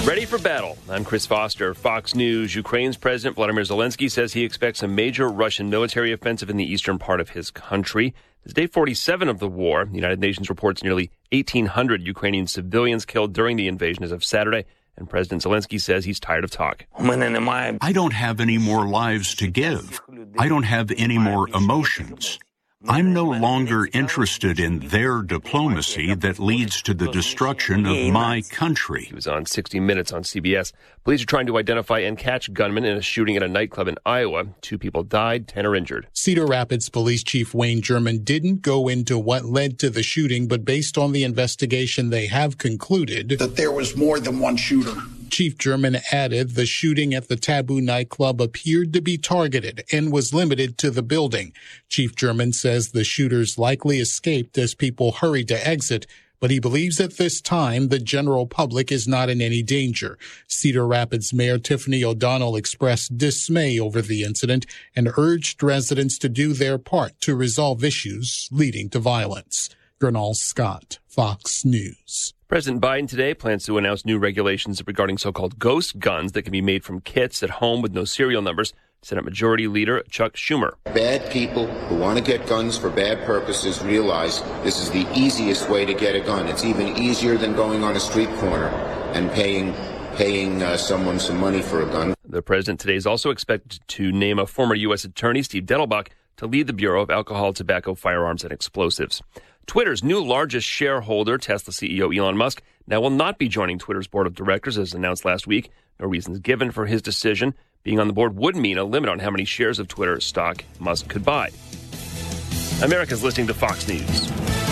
Ready for battle. I'm Chris Foster. Fox News. Ukraine's President Vladimir Zelensky says he expects a major Russian military offensive in the eastern part of his country. This is day 47 of the war. The United Nations reports nearly 1,800 Ukrainian civilians killed during the invasion as of Saturday. And President Zelensky says he's tired of talk. I don't have any more lives to give. I don't have any more emotions. I'm no longer interested in their diplomacy that leads to the destruction of my country. He was on 60 Minutes on CBS. Police are trying to identify and catch gunmen in a shooting at a nightclub in Iowa. 2 people died, 10 are injured. Cedar Rapids Police Chief Wayne German didn't go into what led to the shooting, but based on the investigation, they have concluded that there was more than one shooter. Chief German added the shooting at the Taboo nightclub appeared to be targeted and was limited to the building. Chief German says the shooters likely escaped as people hurried to exit, but he believes at this time the general public is not in any danger. Cedar Rapids Mayor Tiffany O'Donnell expressed dismay over the incident and urged residents to do their part to resolve issues leading to violence. Gernal Scott, Fox News. President Biden today plans to announce new regulations regarding so-called ghost guns that can be made from kits at home with no serial numbers. Senate Majority Leader Chuck Schumer. Bad people who want to get guns for bad purposes realize this is the easiest way to get a gun. It's even easier than going on a street corner and paying someone some money for a gun. The president today is also expected to name a former U.S. Attorney, Steve Dettelbach, to lead the Bureau of Alcohol, Tobacco, Firearms, and Explosives. Twitter's new largest shareholder, Tesla CEO Elon Musk, now will not be joining Twitter's board of directors, as announced last week. No reasons given for his decision. Being on the board would mean a limit on how many shares of Twitter stock Musk could buy. America's listening to Fox News.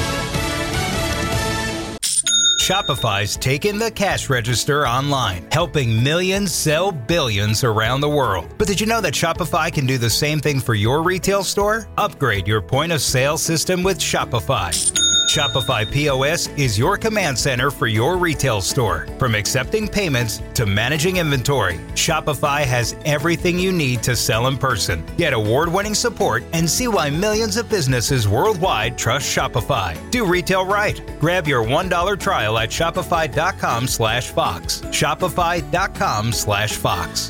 Shopify's taken the cash register online, helping millions sell billions around the world. But did you know that Shopify can do the same thing for your retail store? Upgrade your point of sale system with Shopify. Shopify POS is your command center for your retail store. From accepting payments to managing inventory, Shopify has everything you need to sell in person. Get award-winning support and see why millions of businesses worldwide trust Shopify. Do retail right. Grab your $1 trial at shopify.com/Fox. Shopify.com/Fox.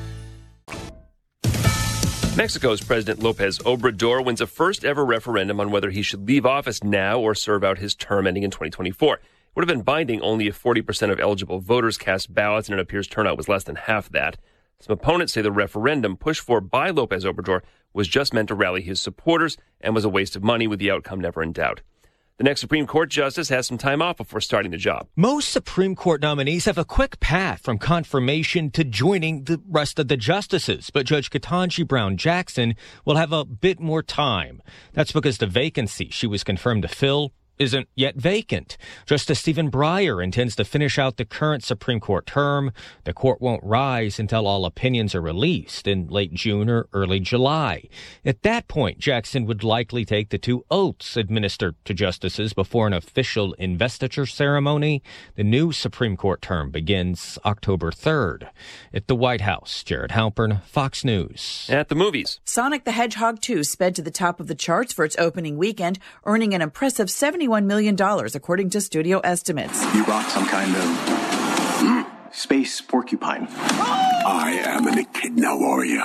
Mexico's President López Obrador wins a first-ever referendum on whether he should leave office now or serve out his term ending in 2024. It would have been binding only if 40% of eligible voters cast ballots, and it appears turnout was less than half that. Some opponents say the referendum pushed for by López Obrador was just meant to rally his supporters and was a waste of money, with the outcome never in doubt. The next Supreme Court justice has some time off before starting the job. Most Supreme Court nominees have a quick path from confirmation to joining the rest of the justices, but Judge Ketanji Brown Jackson will have a bit more time. That's because the vacancy she was confirmed to fill isn't yet vacant. Justice Stephen Breyer intends to finish out the current Supreme Court term. The court won't rise until all opinions are released in late June or early July. At that point, Jackson would likely take the 2 oaths administered to justices before an official investiture ceremony. The new Supreme Court term begins October 3rd. At the White House, Jared Halpern, Fox News. At the movies, Sonic the Hedgehog 2 sped to the top of the charts for its opening weekend, earning an impressive $71 million, according to studio estimates. You rock some kind of space porcupine. I am an echidna warrior.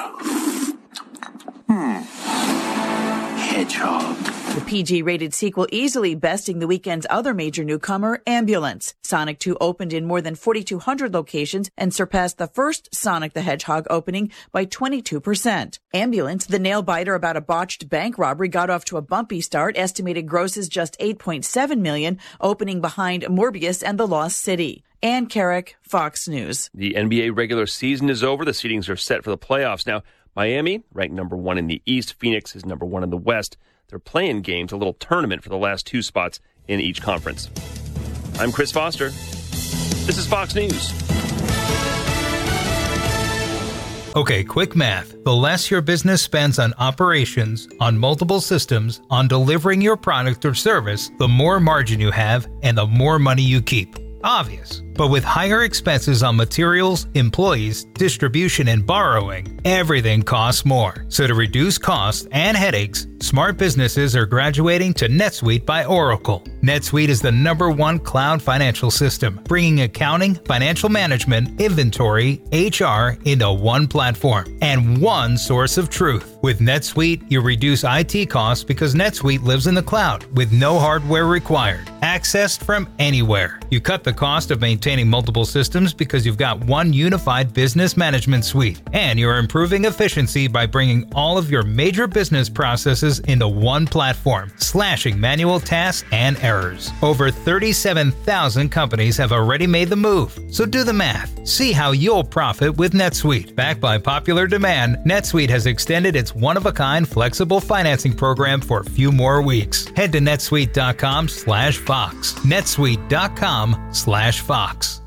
Hedgehog. The PG-rated sequel easily besting the weekend's other major newcomer, Ambulance. Sonic 2 opened in more than 4,200 locations and surpassed the first Sonic the Hedgehog opening by 22%. Ambulance, the nail-biter about a botched bank robbery, got off to a bumpy start. Estimated grosses just $8.7 million, opening behind Morbius and The Lost City. Ann Carrick, Fox News. The NBA regular season is over. The seedings are set for the playoffs now. Miami, ranked number 1 in the East. Phoenix is number 1 in the West. They're playing games, a little tournament for the last 2 spots in each conference. I'm Chris Foster. This is Fox News. Okay, quick math. The less your business spends on operations, on multiple systems, on delivering your product or service, the more margin you have and the more money you keep. Obvious. But with higher expenses on materials, employees, distribution, and borrowing, everything costs more. So to reduce costs and headaches, smart businesses are graduating to NetSuite by Oracle. NetSuite is the #1 cloud financial system, bringing accounting, financial management, inventory, HR into one platform and one source of truth. With NetSuite, you reduce IT costs because NetSuite lives in the cloud with no hardware required, accessed from anywhere. You cut the cost of maintaining multiple systems because you've got one unified business management suite, and you're improving efficiency by bringing all of your major business processes into one platform, slashing manual tasks and errors. Over 37,000 companies have already made the move, so do the math. See how you'll profit with NetSuite. Backed by popular demand, NetSuite has extended its one-of-a-kind flexible financing program for a few more weeks. Head to netsuite.com/Fox. netsuite.com/Fox.